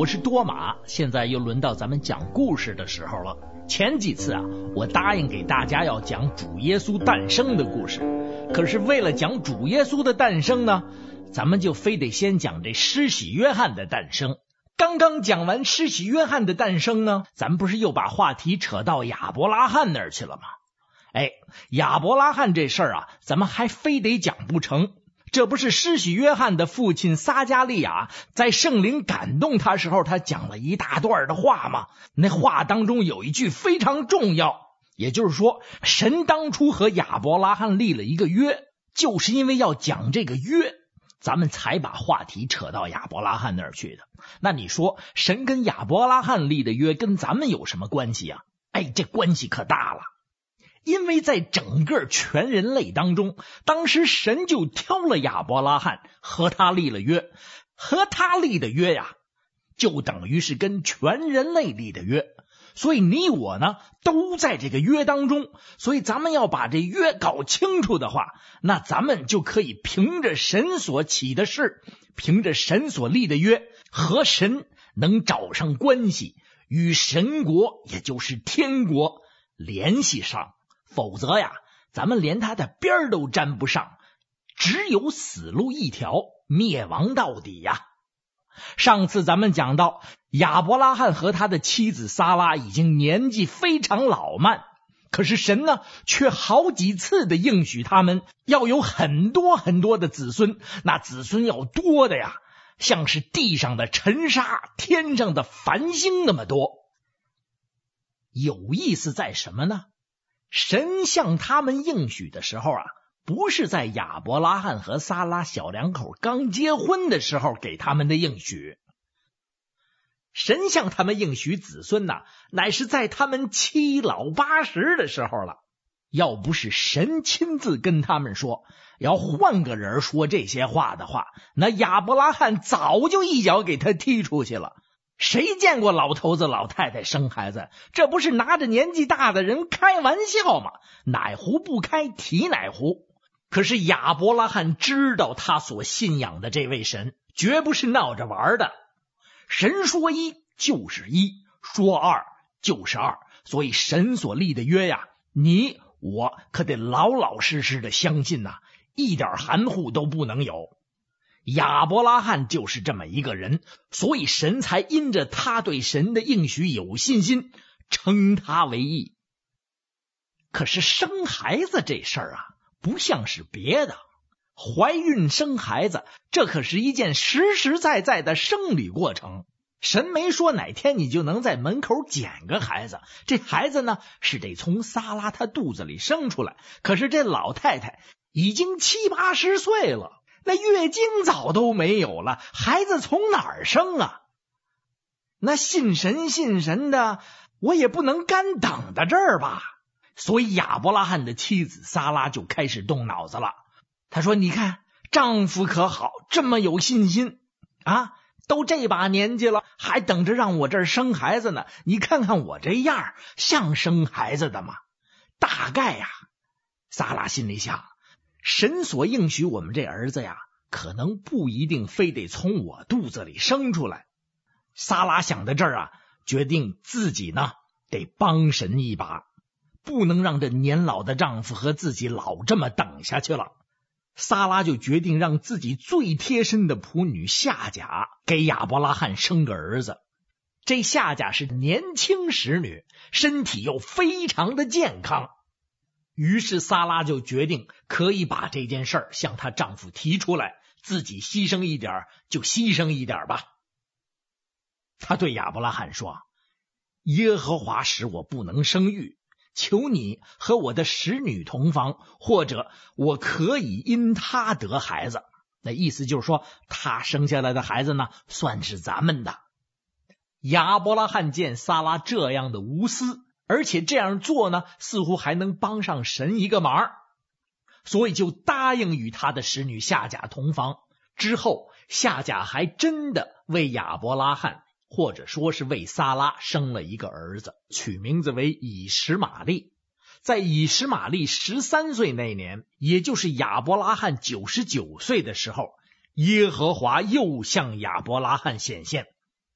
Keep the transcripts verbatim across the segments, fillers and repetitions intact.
是多玛，现在又轮到咱们讲故事的时候了。前几次啊，我答应给大家要讲主耶稣诞生的故事，可是为了讲主耶稣的诞生呢，咱们就非得先讲这施洗约翰的诞生。刚刚讲完施洗约翰的诞生呢，咱们不是又把话题扯到亚伯拉罕那儿去了吗？哎，亚伯拉罕这事儿啊，咱们还非得讲不成。这不是施洗约翰的父亲撒加利亚在圣灵感动他时候，他讲了一大段的话吗？那话当中有一句非常重要，也就是说，神当初和亚伯拉罕立了一个约，就是因为要讲这个约，咱们才把话题扯到亚伯拉罕那儿去的。那你说，神跟亚伯拉罕立的约跟咱们有什么关系啊？哎，这关系可大了。因为在整个全人类当中，当时神就挑了亚伯拉罕和他立了约，和他立的约呀，就等于是跟全人类立的约。所以你我呢，都在这个约当中。所以咱们要把这约搞清楚的话，那咱们就可以凭着神所起的事，凭着神所立的约，和神能找上关系，与神国也就是天国联系上。否则呀，咱们连他的边儿都沾不上，只有死路一条，灭亡到底呀。上次咱们讲到，亚伯拉罕和他的妻子撒拉已经年纪非常老迈，可是神呢，却好几次的应许他们要有很多很多的子孙，那子孙要多的呀，像是地上的尘沙，天上的繁星那么多。有意思在什么呢？神向他们应许的时候啊，不是在亚伯拉罕和撒拉小两口刚结婚的时候给他们的应许。神向他们应许子孙呐、啊，乃是在他们七老八十的时候了。要不是神亲自跟他们说，要换个人说这些话的话，那亚伯拉罕早就一脚给他踢出去了。谁见过老头子老太太生孩子？这不是拿着年纪大的人开玩笑吗？哪壶不开提哪壶。可是亚伯拉罕知道他所信仰的这位神绝不是闹着玩的，神说一就是一，说二就是二，所以神所立的约呀，你我可得老老实实的相信呐、啊，一点含糊都不能有。亚伯拉罕就是这么一个人，所以神才因着他对神的应许有信心，称他为义。可是生孩子这事儿啊，不像是别的，怀孕生孩子，这可是一件实实在在的生理过程。神没说哪天你就能在门口捡个孩子，这孩子呢，是得从撒拉他肚子里生出来。可是这老太太已经七八十岁了，那月经早都没有了，孩子从哪儿生啊？那信神信神的，我也不能干等到这儿吧。所以亚伯拉罕的妻子撒拉就开始动脑子了。她说，你看丈夫可好，这么有信心啊，都这把年纪了，还等着让我这儿生孩子呢。你看看我这样，像生孩子的吗？大概呀，撒拉心里想，神所应许我们这儿子呀，可能不一定非得从我肚子里生出来。撒拉想到这儿啊，决定自己呢得帮神一把，不能让这年老的丈夫和自己老这么等下去了。撒拉就决定让自己最贴身的仆女夏甲给亚伯拉罕生个儿子。这夏甲是年轻使女，身体又非常的健康。于是撒拉就决定可以把这件事儿向她丈夫提出来，自己牺牲一点就牺牲一点吧。她对亚伯拉罕说，耶和华使我不能生育，求你和我的使女同房，或者我可以因她得孩子。那意思就是说，她生下来的孩子呢，算是咱们的。亚伯拉罕见撒拉这样的无私，而且这样做呢，似乎还能帮上神一个忙，所以就答应与他的使女夏甲同房。之后夏甲还真的为亚伯拉罕，或者说是为撒拉生了一个儿子，取名字为以实玛利。在以实玛利十三岁那年，也就是亚伯拉罕九十九岁的时候，耶和华又向亚伯拉罕显现，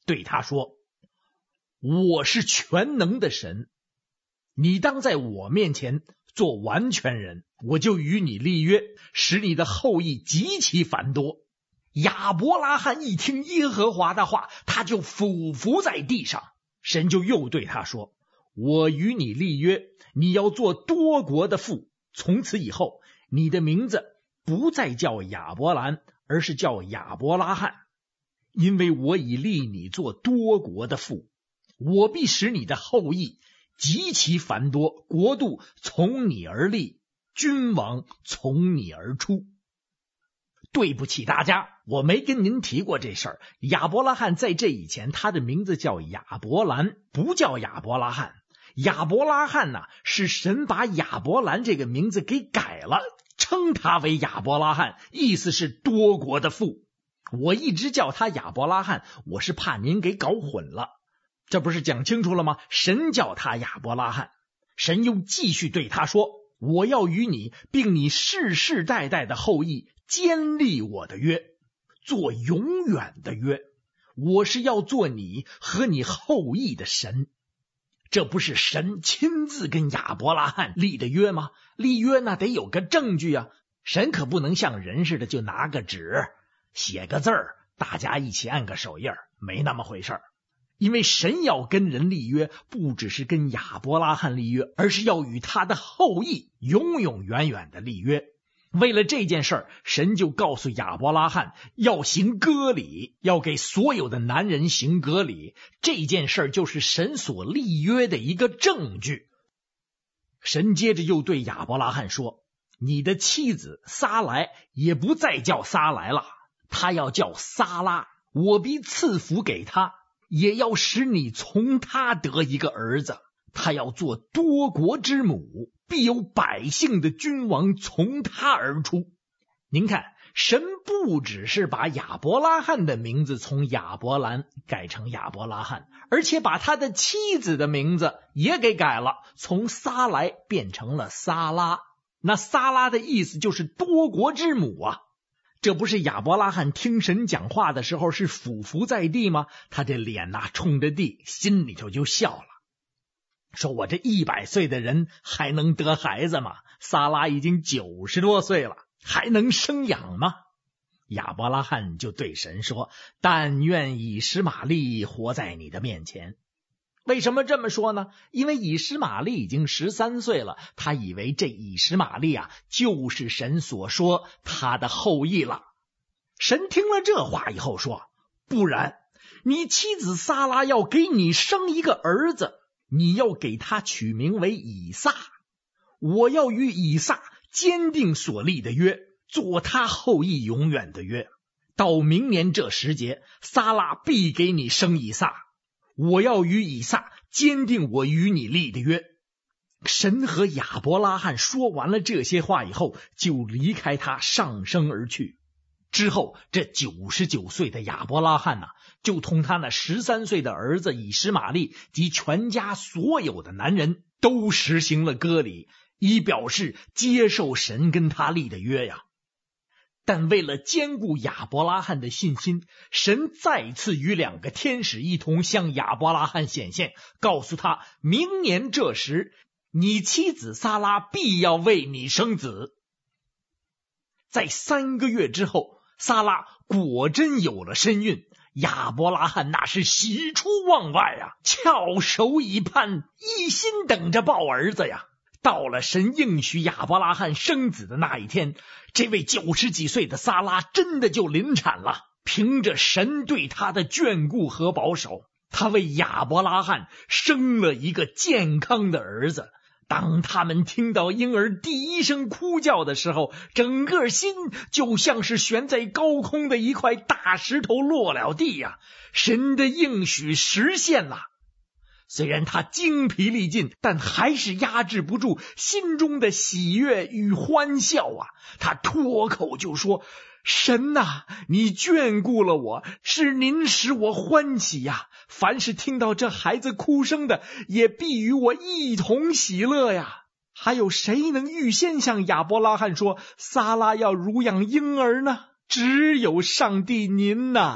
对他说：我是全能的神，你当在我面前做完全人，我就与你立约，使你的后裔极其繁多。亚伯拉罕一听耶和华的话，他就俯伏在地上。神就又对他说：我与你立约，你要做多国的父，从此以后你的名字不再叫亚伯兰，而是叫亚伯拉罕，因为我已立你做多国的父。我必使你的后裔极其繁多，国度从你而立，君王从你而出。对不起大家，我没跟您提过这事儿。亚伯拉罕在这以前，他的名字叫亚伯兰，不叫亚伯拉罕。亚伯拉罕呢，是神把亚伯兰这个名字给改了，称他为亚伯拉罕，意思是多国的父。我一直叫他亚伯拉罕，我是怕您给搞混了。这不是讲清楚了吗？神叫他亚伯拉罕。神又继续对他说：我要与你并你世世代代的后裔坚立我的约，做永远的约。我是要做你和你后裔的神。这不是神亲自跟亚伯拉罕立的约吗？立约那得有个证据啊，神可不能像人似的就拿个纸写个字儿，大家一起按个手印，没那么回事儿。因为神要跟人立约，不只是跟亚伯拉罕立约，而是要与他的后裔永永远远的立约。为了这件事儿，神就告诉亚伯拉罕要行割礼，要给所有的男人行割礼。这件事儿就是神所立约的一个证据。神接着又对亚伯拉罕说：你的妻子撒莱也不再叫撒莱了，她要叫撒拉，我必赐福给她，也要使你从她得一个儿子，他要做多国之母，必有百姓的君王从他而出。您看，神不只是把亚伯拉罕的名字从亚伯兰改成亚伯拉罕，而且把他的妻子的名字也给改了，从撒莱变成了撒拉。那撒拉的意思就是多国之母啊。这不是亚伯拉罕听神讲话的时候是俯伏在地吗？他这脸呐冲着地，心里头就笑了，说我这一百岁的人还能得孩子吗？撒拉已经九十多岁了，还能生养吗？亚伯拉罕就对神说：但愿以实玛利活在你的面前。为什么这么说呢？因为以实玛利已经十三岁了，他以为这以实玛利啊就是神所说他的后裔了。神听了这话以后说：不然，你妻子撒拉要给你生一个儿子，你要给他取名为以撒。我要与以撒坚定所立的约，做他后裔永远的约。到明年这时节，撒拉必给你生以撒。我要与以撒坚定我与你立的约。神和亚伯拉罕说完了这些话以后，就离开他上升而去。之后，这九十九岁的亚伯拉罕呢、啊，就同他那十三岁的儿子以实玛利及全家所有的男人都实行了割礼，以表示接受神跟他立的约呀。但为了坚固亚伯拉罕的信心，神再次与两个天使一同向亚伯拉罕显现，告诉他明年这时，你妻子撒拉必要为你生子。在三个月之后，撒拉果真有了身孕，亚伯拉罕那是喜出望外啊，翘首以盼，一心等着抱儿子呀。到了神应许亚伯拉罕生子的那一天，这位九十几岁的撒拉真的就临产了。凭着神对他的眷顾和保守，他为亚伯拉罕生了一个健康的儿子。当他们听到婴儿第一声哭叫的时候，整个心就像是悬在高空的一块大石头落了地呀、啊！神的应许实现了。虽然他精疲力尽，但还是压制不住心中的喜悦与欢笑啊！他脱口就说：神啊，你眷顾了我，是您使我欢喜呀、啊！凡是听到这孩子哭声的，也必与我一同喜乐呀！还有谁能预先向亚伯拉罕说撒拉要乳养婴儿呢？只有上帝您呐！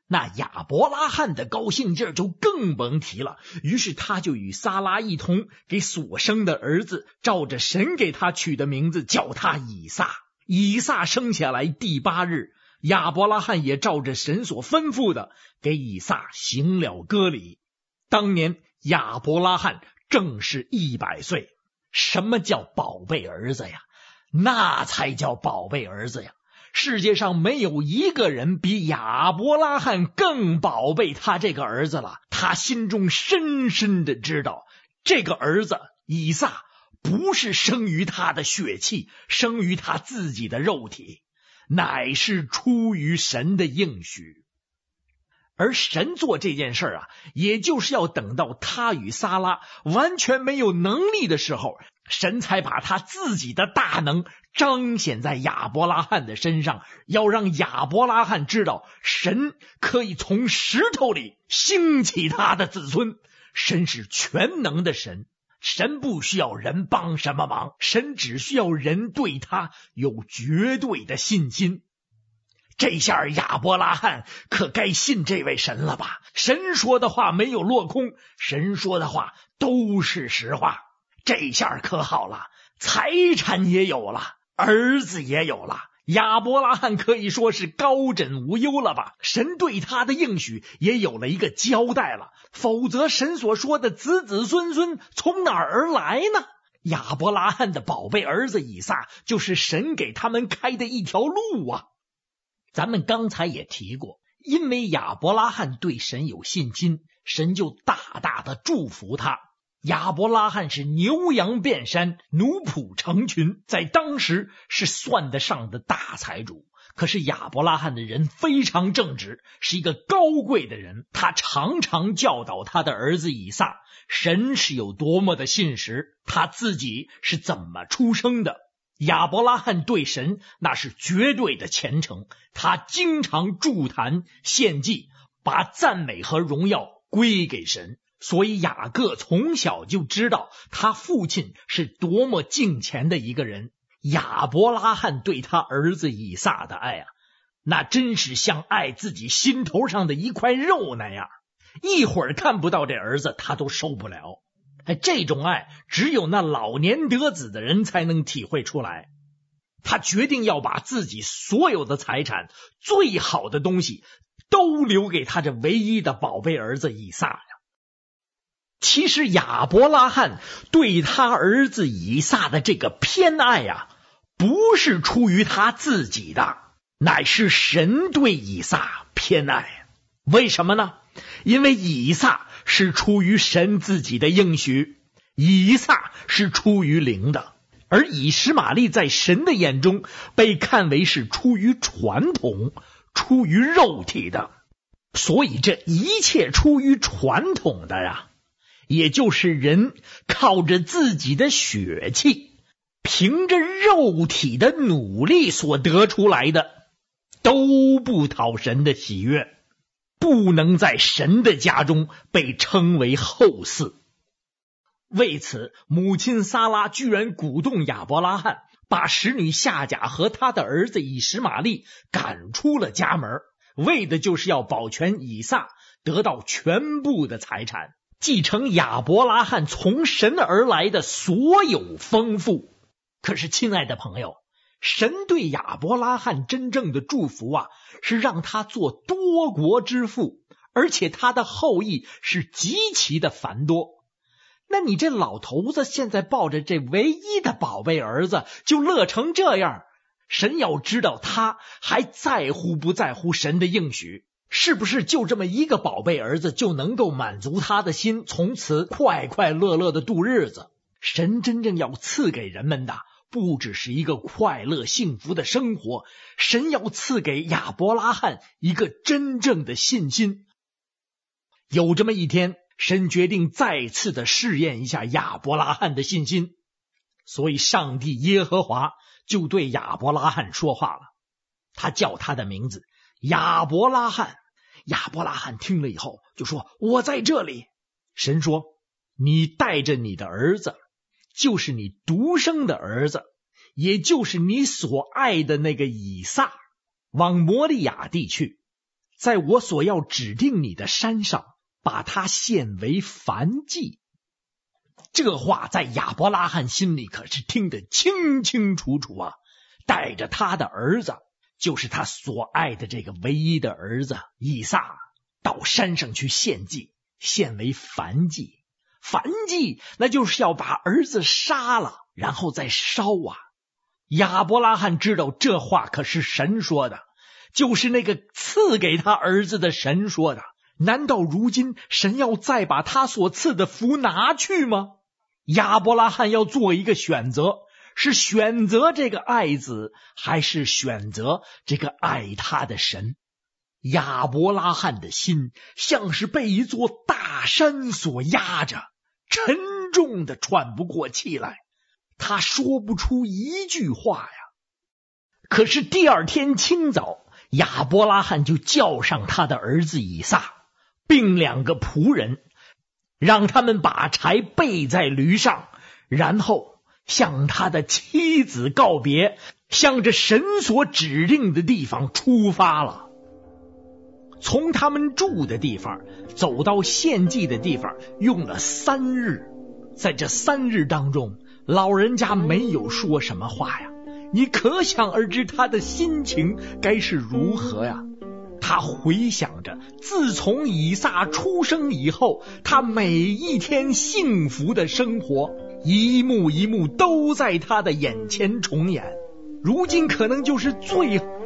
那亚伯拉罕的高兴劲儿就更甭提了，于是他就与撒拉一同给所生的儿子照着神给他取的名字叫他以撒。以撒生下来第八日，亚伯拉罕也照着神所吩咐的给以撒行了割礼。当年亚伯拉罕正是一百岁。什么叫宝贝儿子呀？那才叫宝贝儿子呀！世界上没有一个人比亚伯拉罕更宝贝他这个儿子了。他心中深深的知道，这个儿子以撒不是生于他的血气，生于他自己的肉体，乃是出于神的应许。而神做这件事啊，也就是要等到他与撒拉完全没有能力的时候，神才把他自己的大能彰显在亚伯拉罕的身上，要让亚伯拉罕知道神可以从石头里兴起他的子孙。神是全能的神，神不需要人帮什么忙，神只需要人对他有绝对的信心。这下亚伯拉罕可该信这位神了吧？神说的话没有落空，神说的话都是实话。这下可好了，财产也有了，儿子也有了，亚伯拉罕可以说是高枕无忧了吧？神对他的应许也有了一个交代了，否则神所说的子子孙孙从哪儿而来呢？亚伯拉罕的宝贝儿子以撒就是神给他们开的一条路啊。咱们刚才也提过，因为亚伯拉罕对神有信心，神就大大的祝福他。亚伯拉罕是牛羊遍山，奴仆成群，在当时是算得上的大财主。可是亚伯拉罕的人非常正直，是一个高贵的人，他常常教导他的儿子以撒，神是有多么的信实，他自己是怎么出生的。亚伯拉罕对神那是绝对的虔诚，他经常筑坛献祭，把赞美和荣耀归给神。所以雅各从小就知道他父亲是多么敬虔的一个人。亚伯拉罕对他儿子以撒的爱啊，那真是像爱自己心头上的一块肉那样，一会儿看不到这儿子他都受不了。哎，这种爱只有那老年得子的人才能体会出来。他决定要把自己所有的财产，最好的东西都留给他这唯一的宝贝儿子以撒呀。其实亚伯拉罕对他儿子以撒的这个偏爱呀，不是出于他自己的，乃是神对以撒偏爱。为什么呢？因为以撒是出于神自己的应许，以撒是出于灵的，而以实玛利在神的眼中被看为是出于传统，出于肉体的。所以这一切出于传统的呀，也就是人靠着自己的血气，凭着肉体的努力所得出来的，都不讨神的喜悦，不能在神的家中被称为后嗣。为此，母亲撒拉居然鼓动亚伯拉罕把使女夏甲和他的儿子以实玛利赶出了家门，为的就是要保全以撒得到全部的财产，继承亚伯拉罕从神而来的所有丰富。可是亲爱的朋友，神对亚伯拉罕真正的祝福啊，是让他做多国之父，而且他的后裔是极其的繁多。那你这老头子现在抱着这唯一的宝贝儿子就乐成这样，神要知道他还在乎不在乎神的应许，是不是就这么一个宝贝儿子就能够满足他的心，从此快快乐乐的度日子？神真正要赐给人们的不只是一个快乐幸福的生活，神要赐给亚伯拉罕一个真正的信心。有这么一天，神决定再次的试验一下亚伯拉罕的信心，所以上帝耶和华就对亚伯拉罕说话了，他叫他的名字亚伯拉罕。亚伯拉罕听了以后就说，我在这里。神说，你带着你的儿子，就是你独生的儿子，也就是你所爱的那个以撒，往摩利亚地去， 在我所要指定你的山上，把它献为燔祭。这话在亚伯拉罕心里可是听得清清楚楚啊！带着他的儿子，就是他所爱的这个唯一的儿子以撒，到山上去献祭，献为燔祭。燔祭那就是要把儿子杀了，然后再烧啊。亚伯拉罕知道这话可是神说的，就是那个赐给他儿子的神说的。难道如今神要再把他所赐的福拿去吗？亚伯拉罕要做一个选择，是选择这个爱子，还是选择这个爱他的神？亚伯拉罕的心像是被一座大山所压着，沉重的喘不过气来，他说不出一句话呀。可是第二天清早，亚伯拉罕就叫上他的儿子以撒，并两个仆人，让他们把柴备在驴上，然后向他的妻子告别，向着神所指定的地方出发了。从他们住的地方走到献祭的地方用了三日，在这三日当中，老人家没有说什么话呀，你可想而知他的心情该是如何呀。他回想着自从以撒出生以后，他每一天幸福的生活，一幕一幕都在他的眼前重演。如今可能就是最